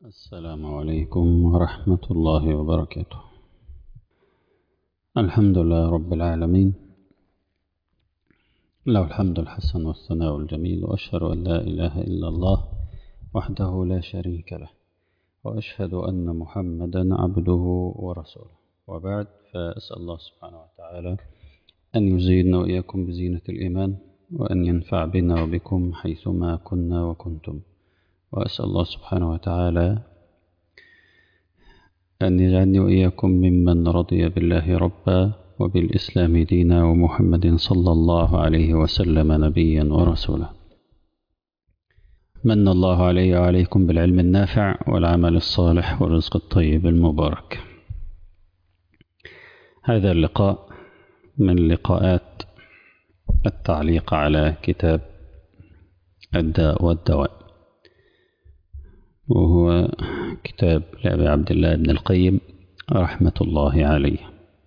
السلام عليكم ورحمة الله وبركاته. الحمد لله رب العالمين، له الحمد الحسن والثناء الجميل، وأشهد أن لا إله إلا الله وحده لا شريك له، وأشهد أن محمدا عبده ورسوله. وبعد، فأسأل الله سبحانه وتعالى أن يزيدنا وإياكم بزينة الإيمان، وأن ينفع بنا وبكم حيثما كنا وكنتم. وأسأل الله سبحانه وتعالى أن يجعلني وإياكم ممن رضي بالله ربا وبالإسلام دينا ومحمد صلى الله عليه وسلم نبيا ورسولا. من الله علي وعليكم بالعلم النافع والعمل الصالح والرزق الطيب المبارك. هذا اللقاء من لقاءات التعليق على كتاب الداء والدواء، وهو كتاب لأبي عبد الله ابن القيم رحمة الله عليه.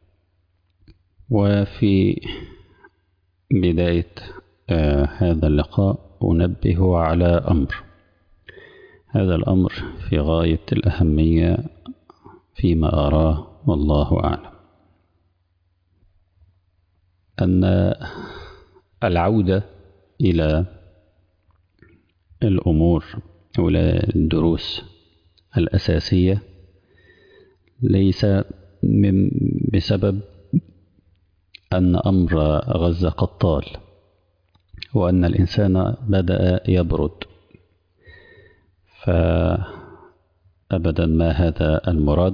وفي بداية هذا اللقاء أنبه على أمر، هذا الأمر في غاية الأهمية فيما أراه والله أعلم، أن العودة إلى الأمور وإلى الدروس الأساسية ليس بسبب أن أمر غزة قد طال، وأن الإنسان بدأ يبرد، فأبدا ما هذا المراد،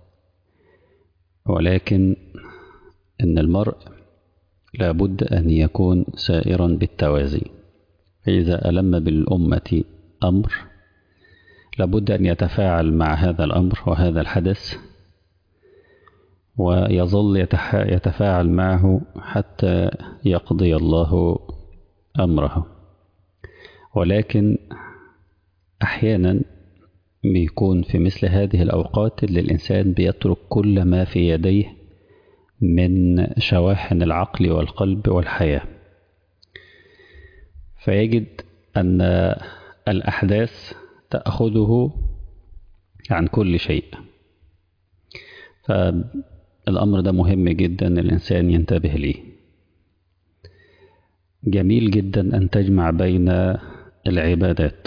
ولكن إن المرء لابد أن يكون سائرا بالتوازي. فإذا ألم بالأمة أمر لابد أن يتفاعل مع هذا الأمر وهذا الحدث، ويظل يتفاعل معه حتى يقضي الله أمره. ولكن أحيانا بيكون في مثل هذه الأوقات اللي الإنسان بيترك كل ما في يديه من شواحن العقل والقلب والحياة، فيجد أن الأحداث تأخذه عن كل شيء. فالأمر ده مهم جدا الإنسان ينتبه ليه. جميل جدا أن تجمع بين العبادات،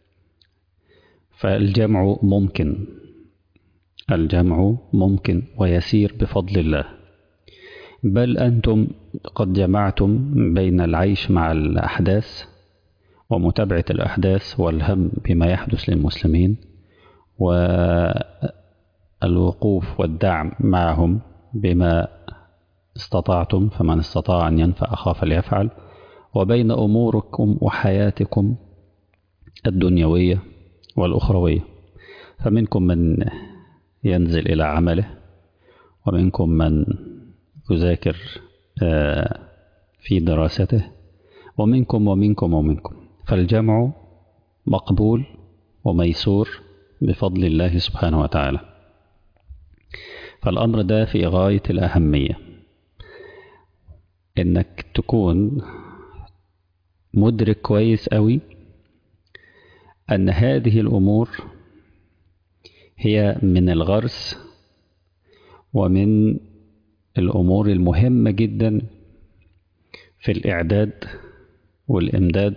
فالجمع ممكن، الجمع ممكن ويسير بفضل الله، بل أنتم قد جمعتم بين العيش مع الأحداث ومتابعة الأحداث والهم بما يحدث للمسلمين والوقوف والدعم معهم بما استطعتم، فمن استطاع أن ينفع أخاه فليفعل، وبين أموركم وحياتكم الدنيوية والأخروية. فمنكم من ينزل إلى عمله، ومنكم من يذاكر في دراسته، ومنكم ومنكم ومنكم. فالجمع مقبول وميسور بفضل الله سبحانه وتعالى. فالأمر ده في غاية الأهمية، إنك تكون مدرك كويس قوي أن هذه الأمور هي من الغرس ومن الأمور المهمة جدا في الإعداد والإمداد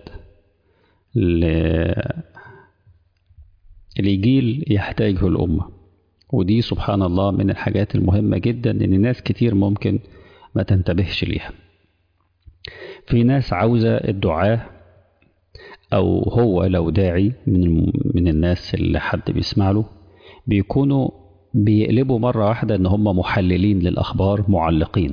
لجيل يحتاجه الأمة. ودي سبحان الله من الحاجات المهمة جدا، إن ناس كتير ممكن ما تنتبهش ليها. في ناس عاوزة الدعاء، أو هو لو داعي من الناس اللي حد بيسمع له، بيكونوا بيقلبوا مرة واحدة إن هم محللين للأخبار، معلقين،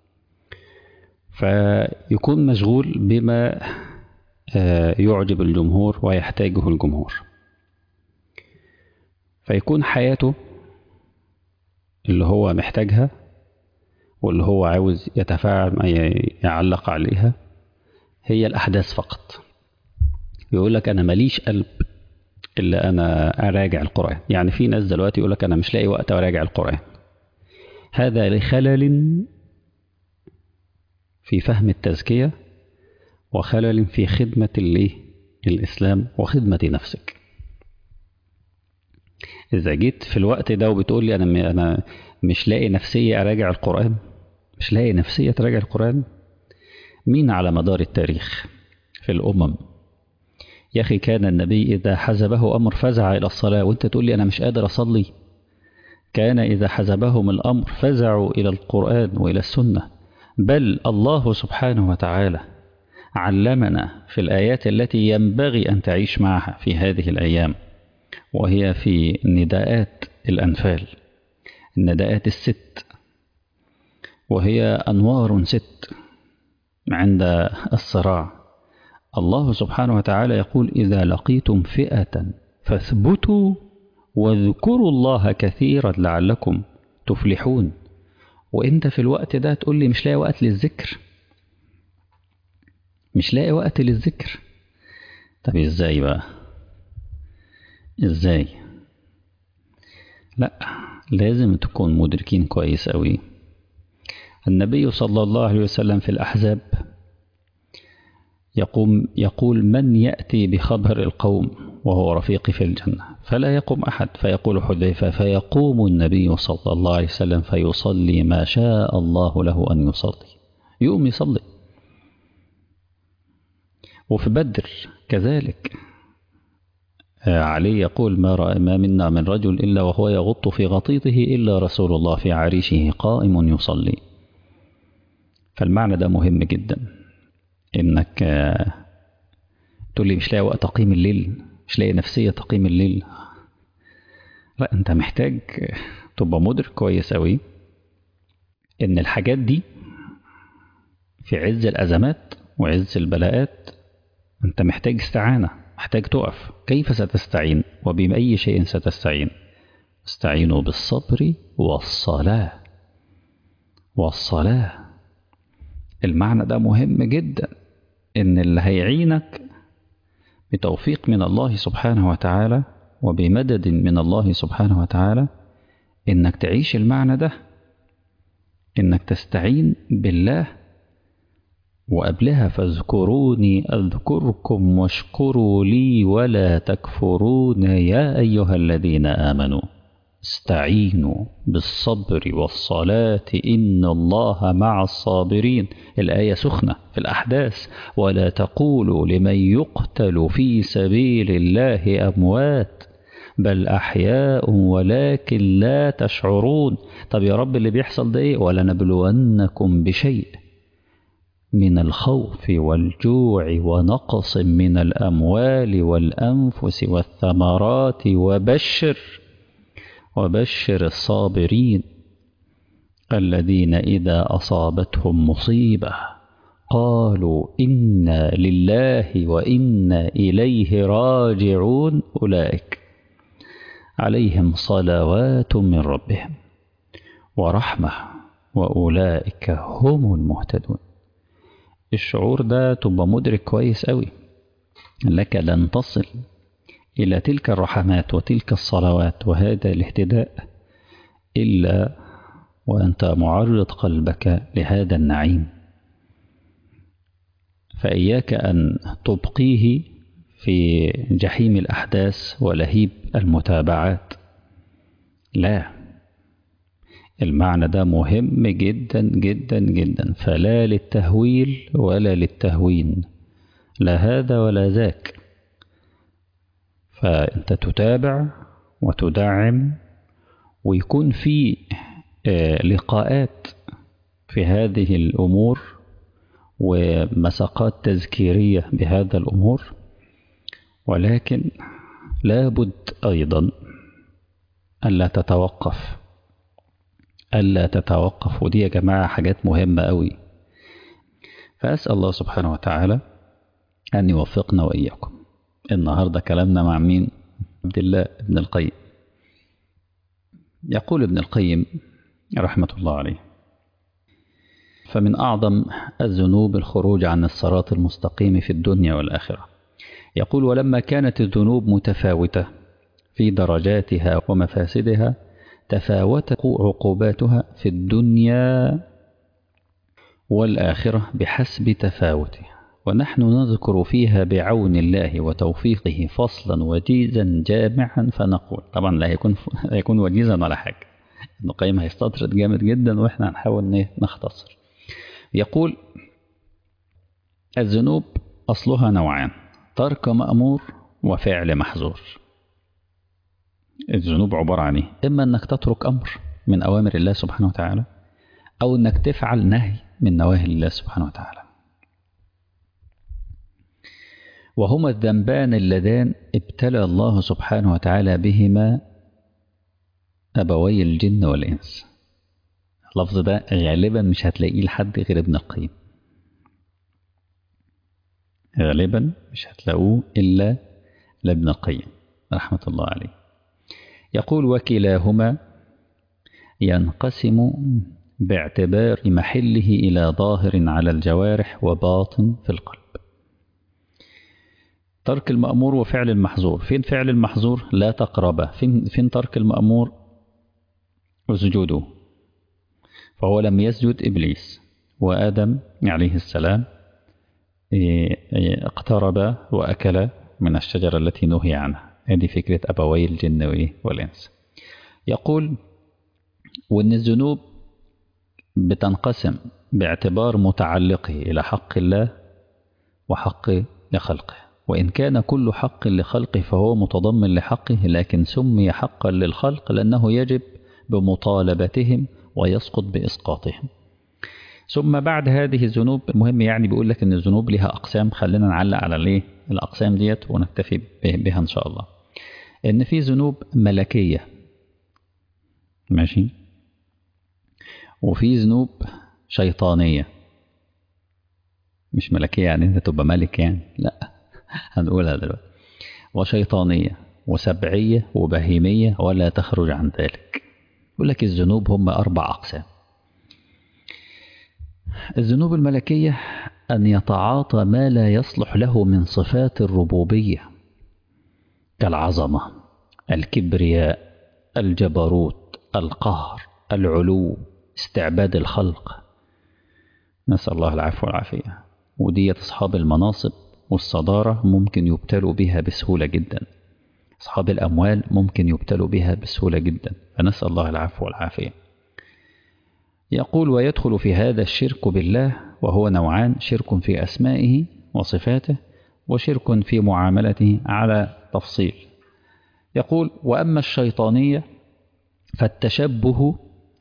فيكون مشغول بما يعجب الجمهور ويحتاجه الجمهور، فيكون حياته اللي هو محتاجها واللي هو عاوز يتفاعل يعلق عليها هي الأحداث فقط. يقول لك أنا ماليش قلب إلا أنا أراجع القرآن. يعني في ناس دلوقتي يقول لك أنا مش لاقي وقت أراجع القرآن. هذا لخلل في فهم التزكية، وخلل في خدمة الإسلام وخدمة نفسك. إذا جيت في الوقت ده وبتقول لي أنا مش لاقي نفسية أراجع القرآن، مش لاقي نفسية تراجع القرآن. مين على مدار التاريخ في الأمم يا أخي كان النبي إذا حزبه أمر فزع إلى الصلاة، وأنت تقول لي أنا مش قادر أصلي؟ كان إذا حزبهم الأمر فزعوا إلى القرآن وإلى السنة. بل الله سبحانه وتعالى علمنا في الآيات التي ينبغي أن تعيش معها في هذه الأيام، وهي في نداءات الأنفال، النداءات الست، وهي أنوار ست عند الصراع. الله سبحانه وتعالى يقول إذا لقيتم فئة فاثبتوا واذكروا الله كثيرا لعلكم تفلحون. وانت في الوقت ده تقول لي مش لاقي وقت للذكر، مش لاقي وقت للذكر. طب ازاي بقى؟ ازاي؟ لا، لازم تكون مدركين كويس قوي. النبي صلى الله عليه وسلم في الأحزاب يقول من يأتي بخبر القوم وهو رفيقي في الجنة؟ فلا يقوم أحد، فيقول حذيفة فيقوم النبي صلى الله عليه وسلم فيصلي ما شاء الله له أن يصلي، يقوم يصلي. وفي بدر كذلك علي يقول ما منا من رجل إلا وهو يغط في غطيطه إلا رسول الله في عريشه قائم يصلي. فالمعنى ده مهم جدا، إنك تقول لي مش لاقي وقت أقيم الليل، مش لاقي نفسية تقيم الليل. لا، أنت محتاج تبقى مدرك كويس أوي إن الحاجات دي في عز الأزمات وعز البلاءات أنت محتاج استعانة، محتاج تقف. كيف ستستعين وبأي شيء ستستعين؟ استعينوا بالصبر والصلاة. والصلاة المعنى ده مهم جدا، إن اللي هيعينك بتوفيق من الله سبحانه وتعالى وبمدد من الله سبحانه وتعالى إنك تعيش المعنى ده، إنك تستعين بالله. وقبلها فاذكروني أذكركم واشكروا لي ولا تكفرون يا أيها الذين آمنوا استعينوا بالصبر والصلاة إن الله مع الصابرين. الآية سخنة في الأحداث. ولا تقولوا لمن يقتل في سبيل الله أموات بل أحياء ولكن لا تشعرون. طب يا رب اللي بيحصل ده إيه؟ ولنبلونكم بشيء من الخوف والجوع ونقص من الأموال والأنفس والثمرات وبشر الصابرين الذين إذا أصابتهم مصيبة قالوا إنا لله وإنا إليه راجعون أولئك عليهم صلوات من ربهم ورحمة وأولئك هم المهتدون. الشعور ده تبقى مدرك كويس قوي، لك لن تصل إلى تلك الرحمات وتلك الصلوات وهذا الاهتداء إلا وأنت معرض قلبك لهذا النعيم. فإياك أن تبقيه في جحيم الأحداث ولهيب المتابعات. لا، المعنى ده مهم جدا جدا جدا، فلا للتهويل ولا للتهوين، لا هذا ولا ذاك. فأنت تتابع وتدعم، ويكون في لقاءات في هذه الأمور ومساقات تذكيرية بهذا الأمور. ولكن لابد أيضا ألا تتوقف، ودي يا جماعة حاجات مهمة قوي. فأسأل الله سبحانه وتعالى أن يوفقنا وإياكم. النهاردة كلامنا مع مين؟ عبد الله بن القيم. يقول ابن القيم رحمة الله عليه: فمن أعظم الذنوب الخروج عن الصراط المستقيم في الدنيا والآخرة. يقول: ولما كانت الذنوب متفاوتة في درجاتها ومفاسدها تفاوتت عقوباتها في الدنيا والآخرة بحسب تفاوتها. ونحن نذكر فيها بعون الله وتوفيقه فصلا وجيزا جامعا فنقول. طبعا لا هيكون وجيزا ولا حاجة، ابن القيم هيستطرد جامد جدا وإحنا هنحاول نختصر. يقول الذنوب أصلها نوعان: ترك مأمور وفعل محظور. الذنوب عبارة عن إيه؟ إما أنك تترك أمر من أوامر الله سبحانه وتعالى، أو أنك تفعل نهي من نواهي الله سبحانه وتعالى. وهما الذنبان اللذان ابتلى الله سبحانه وتعالى بهما أبوي الجن والإنس. اللفظ ده غالبا مش هتلاقيه لحد غير ابن القيم، غالبا مش هتلاقوه إلا لابن القيم رحمة الله عليه. يقول وكلاهما ينقسم باعتبار محله إلى ظاهر على الجوارح وباطن في القلب. ترك المأمور وفعل المحظور. فين فعل المحظور؟ لا تقربه. فين ترك المأمور؟ وسجوده. فهو لم يسجد إبليس، وآدم عليه السلام اقترب وأكل من الشجرة التي نهي عنها. هذه فكرة أبوي الجن والإنس. يقول وأن الذنوب بتنقسم باعتبار متعلقه إلى حق الله وحق لخلقه، وإن كان كل حق لخلقه فهو متضمن لحقه، لكن سمي حقا للخلق لأنه يجب بمطالبتهم ويسقط بإسقاطهم. ثم بعد هذه الذنوب، المهم يعني بيقول لك أن الذنوب لها أقسام. خلينا نعلق على الأقسام ديت ونكتفي بها إن شاء الله. إن في ذنوب ملكية، ماشي، وفي ذنوب شيطانية. مش ملكية يعني أنت تبقى ملك يعني، لا هنقولها دلوقتي. وشيطانية وسبعية وبهيمية ولا تخرج عن ذلك. يقول لك الذنوب هم 4 أقسام. الذنوب الملكية أن يتعاطى ما لا يصلح له من صفات الربوبية كالعظمة، الكبرياء، الجبروت، القهر، العلو، استعباد الخلق، نسأل الله العفو والعافية. ودي أصحاب المناصب والصدارة ممكن يبتلوا بها بسهولة جدا، أصحاب الأموال ممكن يبتلوا بها بسهولة جدا، فنسأل الله العفو والعافية. يقول ويدخل في هذا الشرك بالله، وهو نوعان: شرك في أسمائه وصفاته، وشرك في معاملته على تفصيل. يقول وأما الشيطانية فالتشبه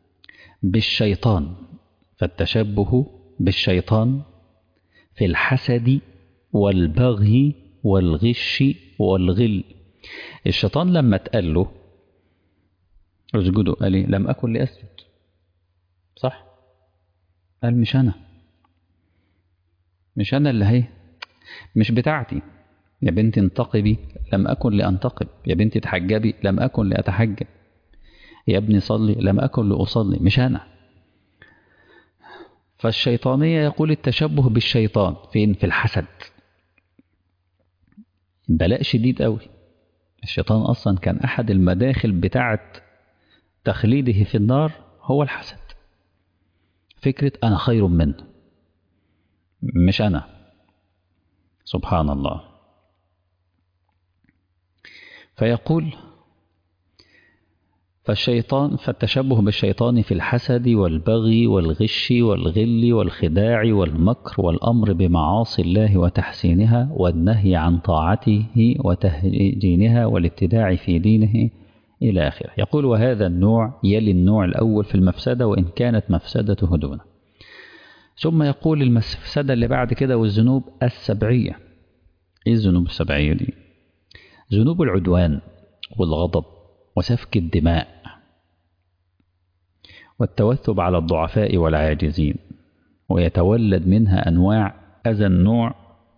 بالشيطان في الحسد والبغي والغش والغل. الشيطان لما اتقال له اسجدوا قال لي لم أكن لأسجد، صح؟ قال مش أنا اللي هي مش بتاعتي. يا بنتي انتقبي، لم أكن لأنتقب. يا بنتي تحجبي، لم أكن لأتحجب. يا ابني صلي، لم أكن لأصلي. مش أنا. فالشيطانية يقول التشبه بالشيطان فين؟ في الحسد. بلاء شديد قوي. الشيطان أصلا كان أحد المداخل بتاعة تخليده في النار هو الحسد. فكرة أنا خير منه، مش أنا. سبحان الله. فيقول فالتشبه بالشيطان في الحسد والبغي والغش والغل والخداع والمكر والأمر بمعاصي الله وتحسينها والنهي عن طاعته وتهجينها والابتداع في دينه إلى آخره. يقول وهذا النوع يلي النوع الأول في المفسدة وإن كانت مفسدته دونه. ثم يقول المفسدة اللي بعد كده والذنوب السبعية. إيه الذنوب السبعية دي؟ ذنوب العدوان والغضب وسفك الدماء والتوثب على الضعفاء والعاجزين، ويتولد منها أنواع أذى النوع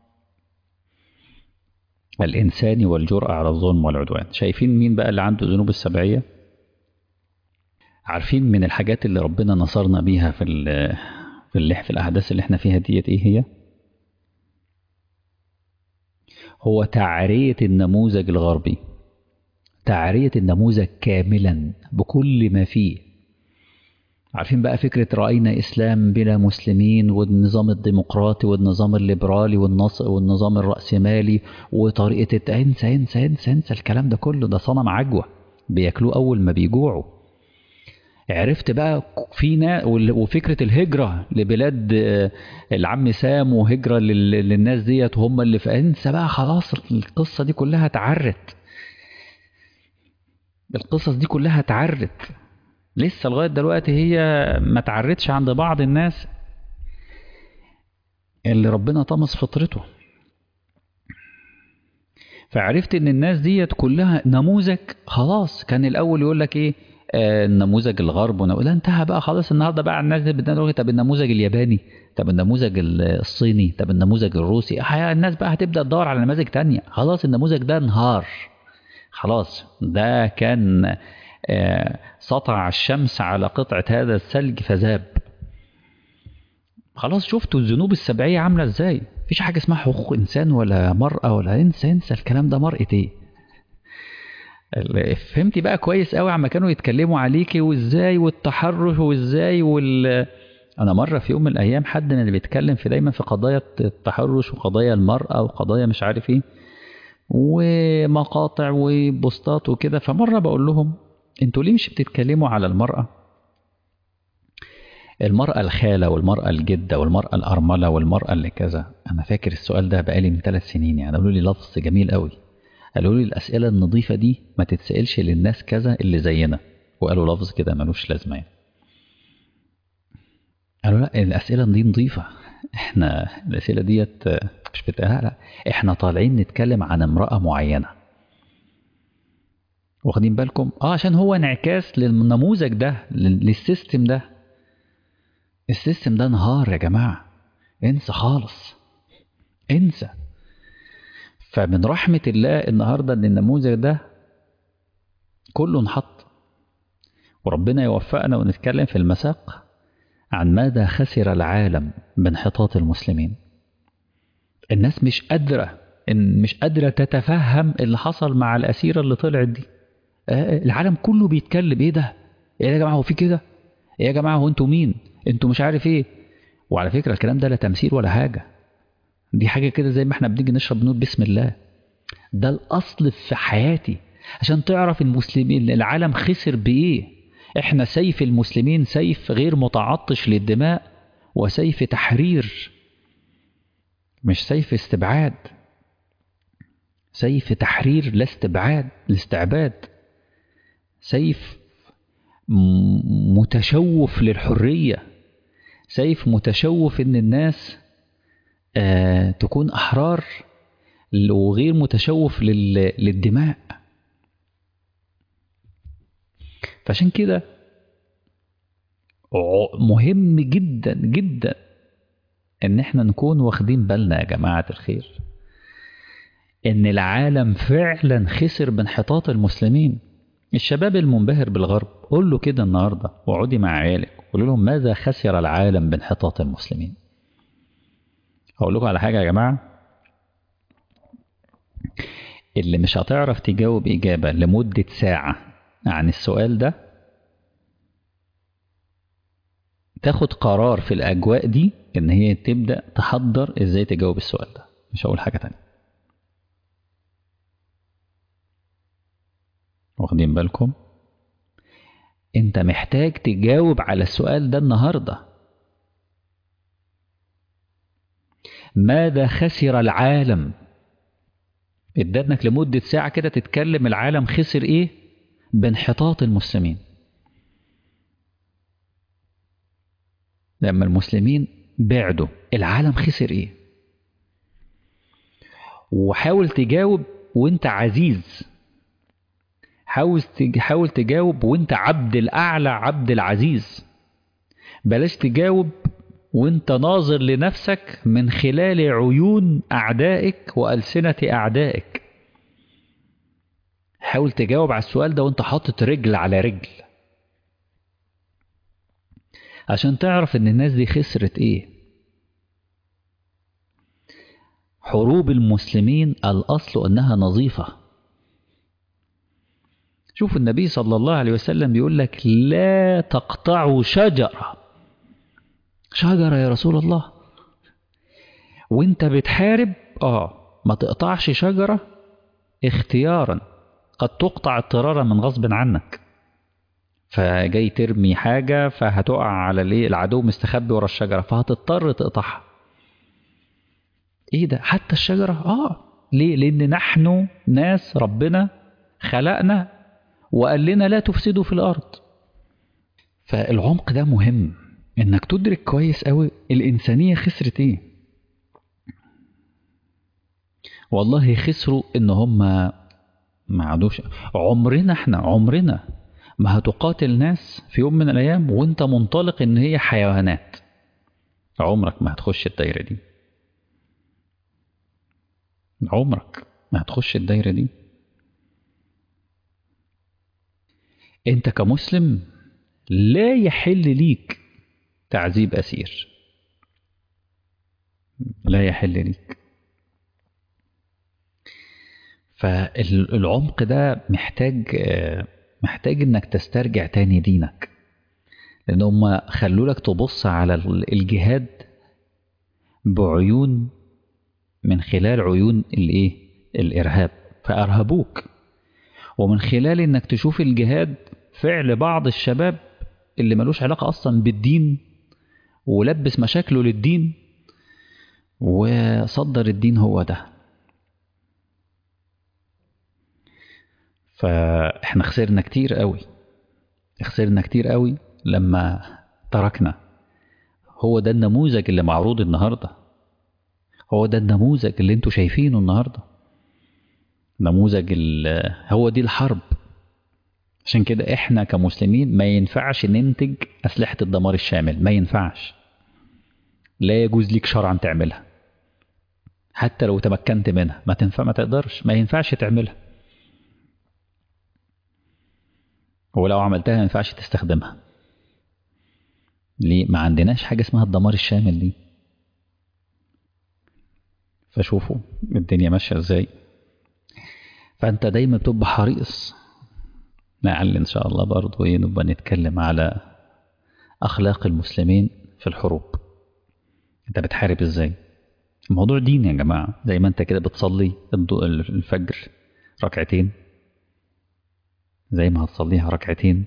الإنساني والجرأة على الظلم والعدوان. شايفين مين بقى اللي عنده ذنوب السبعية؟ عارفين من الحاجات اللي ربنا نصرنا بيها في الأحداث اللي احنا فيها ديت إيه هي؟ هو تعرية النموذج الغربي، تعرية النموذج كاملا بكل ما فيه. عارفين بقى فكرة رأينا إسلام بلا مسلمين، والنظام الديمقراطي والنظام الليبرالي والنظام الرأسمالي وطريقة انسى انسى انسى انسى الكلام ده كله، ده صنم عجوة بياكلوه أول ما بيجوعوا. عرفت بقى وفكرة الهجرة لبلاد العم سام، وهجرة للناس ديت وهم اللي في انسى بقى خلاص. القصة دي كلها اتعرت، القصص دي كلها اتعرت لسه لغاية دلوقتي، هي ما تعرتش عند بعض الناس اللي ربنا طمس فطرته. فعرفت ان الناس ديت كلها نموذج خلاص. كان الاول يقول لك ايه، النموذج الغرب لا انتهى بقى خلاص. النهارده بقى الناس دي بدنا طب النموذج الياباني، طب النموذج الصيني، طب النموذج الروسي. الناس بقى هتبدا تدور على نماذج تانية. خلاص النموذج ده انهار خلاص. ده كان سطع الشمس على قطعة هذا الثلج فذاب. خلاص شفتوا الذنوب السبعية عاملة ازاي. مفيش حاجة اسمها حقوق انسان ولا مرأة ولا انسى الكلام ده. مرأة ايه؟ فهمتي بقى كويس قوي عما كانوا يتكلموا عليكي وازاي والتحرش وازاي انا مرة في يوم من الايام حد من اللي بيتكلم في دايما في قضايا التحرش وقضايا المرأة وقضايا مش عارف ايه ومقاطع وبوستات وكده، فمرة بقول لهم انتوا ليه مش بتتكلموا على المرأة الخالة والمرأة الجدة والمرأة الأرملة والمرأة اللي كذا. أنا فاكر السؤال ده بقالي من 3 سنين يعني. قالوا لي لفظ جميل قوي، قالوا لي الأسئلة النظيفة دي ما تتسألش للناس كذا اللي زينا. وقالوا لفظ كده ملوش لازمة يعني. قالوا لا الأسئلة دي نظيفة، احنا الأسئلة ديت مش بتاعها، لا احنا طالعين نتكلم عن امرأة معينة. واخدين بالكم؟ عشان هو انعكاس للنموذج ده، للسيستم ده. السيستم ده انهار يا جماعة، انسى خالص انسى. فمن رحمة الله النهاردة ان النموذج ده كله انحط، وربنا يوفقنا ونتكلم في المساق عن ماذا خسر العالم بانحطاط المسلمين. الناس مش قادرة تتفهم اللي حصل مع الأسيرة اللي طلعت دي. العالم كله بيتكلم ايه ده، ايه يا جماعة هو في كده، ايه يا جماعة هو انتوا مين، انتوا مش عارف ايه. وعلى فكرة الكلام ده لا تمثيل ولا حاجة، دي حاجة كده زي ما احنا بنيجي نشرب نور بسم الله. ده الأصل في حياتي عشان تعرف المسلمين العالم خسر بإيه. احنا سيف المسلمين سيف غير متعطش للدماء، وسيف تحرير مش سيف استبعاد. سيف تحرير لا استعباد. سيف متشوف للحرية، سيف متشوف ان الناس تكون أحرار، وغير متشوف للدماء. فعشان كده مهم جدا جدا ان احنا نكون واخدين بالنا يا جماعة الخير ان العالم فعلا خسر بانحطاط المسلمين. الشباب المنبهر بالغرب قول له كده النهاردة، وعودي مع عيالك قول لهم ماذا خسر العالم بانحطاط المسلمين. هقول لكم على حاجة يا جماعة، اللي مش هتعرف تجاوب إجابة لمدة ساعة عن السؤال ده تاخد قرار في الأجواء دي إن هي تبدأ تحضر إزاي تجاوب السؤال ده. مش هقول حاجة تانية. واخدين بالكم؟ أنت محتاج تجاوب على السؤال ده النهاردة. ماذا خسر العالم؟ ادتنك لمدة ساعة كده تتكلم العالم خسر إيه بانحطاط المسلمين. لما المسلمين بعدوا العالم خسر إيه؟ وحاول تجاوب وانت عزيز، حاول تجاوب وانت عبد الأعلى عبد العزيز. بلاش تجاوب وانت ناظر لنفسك من خلال عيون أعدائك وألسنة أعدائك. حاول تجاوب على السؤال ده وانت حاطط رجل على رجل، عشان تعرف ان الناس دي خسرت ايه. حروب المسلمين الأصل أنها نظيفة. شوف النبي صلى الله عليه وسلم بيقول لك لا تقطعوا شجرة. شجرة يا رسول الله؟ وانت بتحارب ما تقطعش شجرة اختيارا، قد تقطع اضطرارا من غصب عنك. فجاي ترمي حاجة فهتقع على العدو مستخبي ورا الشجرة فهتضطر تقطعها. ايه ده؟ حتى الشجرة؟ ليه؟ لان نحن ناس ربنا خلقنا وقال لنا لا تفسدوا في الارض. فالعمق ده مهم انك تدرك كويس قوي الانسانية خسرت ايه. والله خسروا ان هم ما عادوش. عمرنا ما هتقاتل ناس في يوم من الايام وانت منطلق ان هي حيوانات. عمرك ما هتخش الدايرة دي. عمرك ما هتخش الدايرة دي. انت كمسلم لا يحل ليك تعذيب أسير، لا يحل ليك. فالعمق ده محتاج انك تسترجع تاني دينك، لان هم خلوا لك تبص على الجهاد بعيون، من خلال عيون الارهاب، فارهبوك. ومن خلال انك تشوف الجهاد فعل بعض الشباب اللي ملوش علاقة اصلا بالدين ولبس مشاكله للدين وصدر الدين هو ده. فاحنا خسرنا كتير قوي لما تركنا. هو ده النموذج اللي معروض النهاردة، هو ده النموذج اللي انتوا شايفينه النهاردة، هو دي الحرب. عشان كده احنا كمسلمين ما ينفعش ننتج أسلحة الدمار الشامل، ما ينفعش، لا يجوز ليك شرعا تعملها. حتى لو تمكنت منها ما تقدرش، ما ينفعش تعملها. ولو عملتها ما ينفعش تستخدمها. ليه؟ ما عندناش حاجة اسمها الدمار الشامل دي. فشوفوا الدنيا ماشية ازاي. فانت دايما بتبقى حريص. لعل ان شاء الله برضو نبقى نتكلم على اخلاق المسلمين في الحروب. انت بتحارب ازاي؟ الموضوع دين يا جماعة. زي ما انت كده بتصلي الفجر ركعتين، زي ما هتصليها ركعتين،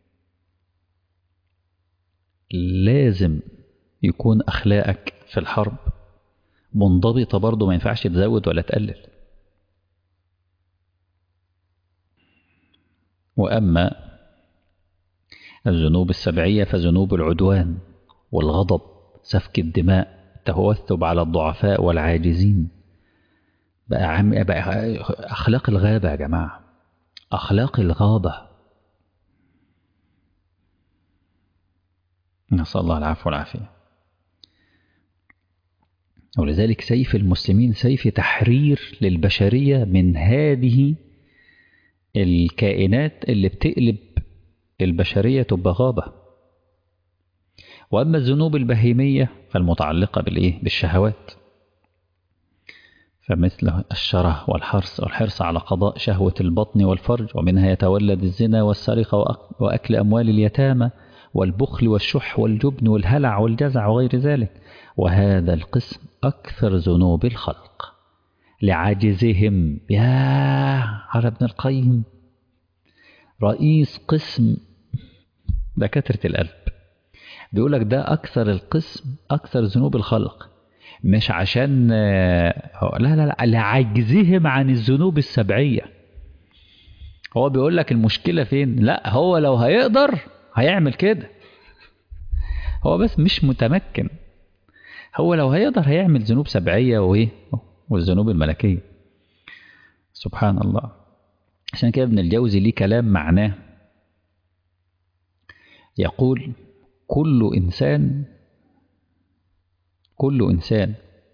لازم يكون أخلاقك في الحرب منضبطة برضو، ما ينفعش تزود ولا تقلل. وأما الذنوب السبعية فذنوب العدوان والغضب، سفك الدماء، التهوثب على الضعفاء والعاجزين. بقى أخلاق الغابة يا جماعة، أخلاق الغابة. نسأل الله العفو والعافية. ولذلك سيف المسلمين سيف تحرير للبشرية من هذه الكائنات اللي بتقلب البشرية تبقى غابة. وأما الذنوب البهيمية فالمتعلقة بالشهوات، فمثل الشره والحرص على قضاء شهوة البطن والفرج، ومنها يتولد الزنا والسرقة وأكل أموال اليتامى والبخل والشح والجبن والهلع والجزع وغير ذلك. وهذا القسم أكثر ذنوب الخلق لعاجزهم. يا على ابن القيم رئيس قسم دكاترة القلب بيقولك ده أكثر القسم، أكثر ذنوب الخلق. مش عشان لا لعجزهم عن الذنوب السبعية. هو بيقولك المشكلة فين؟ لا، هو لو هيقدر هيعمل كده، هو بس مش متمكن. هو لو هيقدر هيعمل ذنوب سبعية والذنوب الملكية. سبحان الله. عشان كده ابن الجوزي ليه كلام معناه، يقول كل إنسان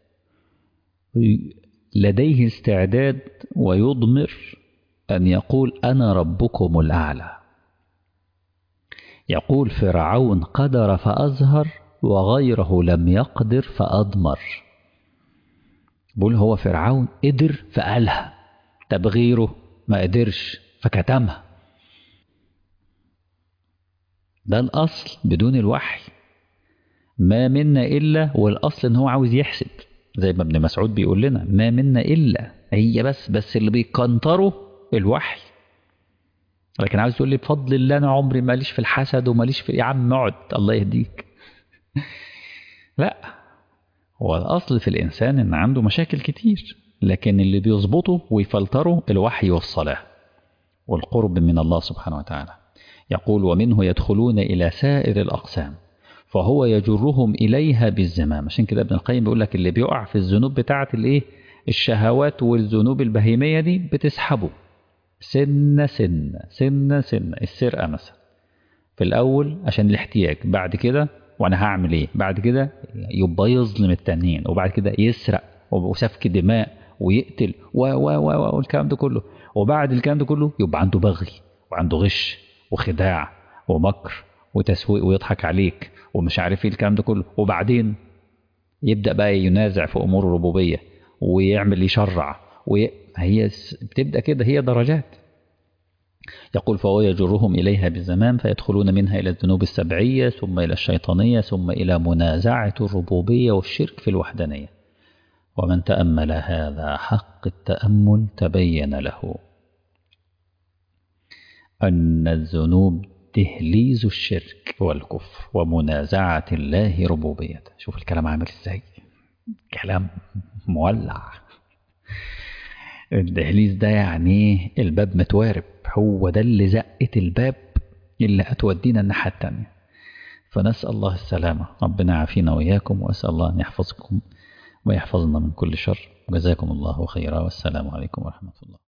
لديه استعداد ويضمر أن يقول أنا ربكم الأعلى. يقول فرعون قدر فأزهر وغيره لم يقدر فأضمر. بقول هو فرعون قدر فقالها، طب غيره ما قدرش فكتمها. ده الأصل بدون الوحي. ما منا إلا، والأصل إن هو عاوز يحسد، زي ما ابن مسعود بيقول لنا ما منا إلا، هي بس اللي بيكنتروا الوحي. لكن عاوز تقول لي بفضل الله أنا عمري ماليش في الحسد وماليش في، يا عم اقعد الله يهديك. لا، هو الأصل في الإنسان إن عنده مشاكل كتير، لكن اللي بيظبطه ويفلتره الوحي والصلاة والقرب من الله سبحانه وتعالى. يقول ومنه يدخلون إلى سائر الأقسام فهو يجرهم إليها بالزمام. عشان كده ابن القيم بيقول لك اللي بيقع في الذنوب بتاعة الإيه، الشهوات والذنوب البهيمية دي بتسحبه سنة سنة سنة سنة. السرقة مثلا في الأول عشان الاحتياج، بعد كده وأنا هعمل إيه، بعد كده يبقى يظلم التانيين، وبعد كده يسرق وسفك دماء ويقتل والكلام ده كله، وبعد الكلام ده كله يبقى عنده بغي وعنده غش وخداع ومكر وتسويق ويضحك عليك ومش عارف ايه الكلام ده كله، وبعدين يبدأ بقى ينازع في أمور الربوبية ويعمل يشرع هي بتبدأ كده، هي درجات. يقول فهو يجرهم إليها بالزمان فيدخلون منها إلى الذنوب السبعية ثم إلى الشيطانية ثم إلى منازعة الربوبية والشرك في الوحدانية. ومن تأمل هذا حق التأمل تبين له أن الذنوب تهليز الشرك والكفر ومنازعة الله ربوبيته. شوف الكلام عامل ازاي، كلام مولع. الدهليز ده يعني الباب متوارب، هو ده اللي زقت الباب اللي هتودينا الناحية التانية. فنسأل الله السلامة، ربنا عافينا وإياكم، وأسأل الله أن يحفظكم ويحفظنا من كل شر. وجزاكم الله خيرا، والسلام عليكم ورحمة الله.